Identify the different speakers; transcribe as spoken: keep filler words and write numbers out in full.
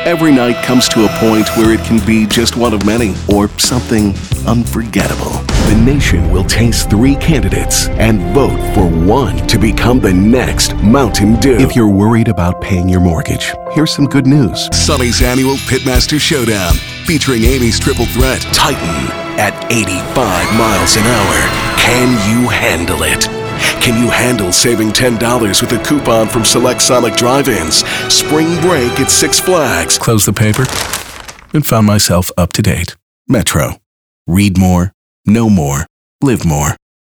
Speaker 1: Every night comes to a point where it can be just one of many, or something unforgettable. The nation will taste three candidates and vote for one to become the next Mountain Dew. If you're worried about paying your mortgage, here's some good news. Sully's annual Pitmaster Showdown, featuring Amy's triple threat, Titan, at eighty-five miles an hour. Can you handle it? Can you handle saving ten dollars with a coupon from select Sonic drive-ins? Spring break at Six Flags. Close the paper and found myself up to date. Metro. Read more, know more, live more.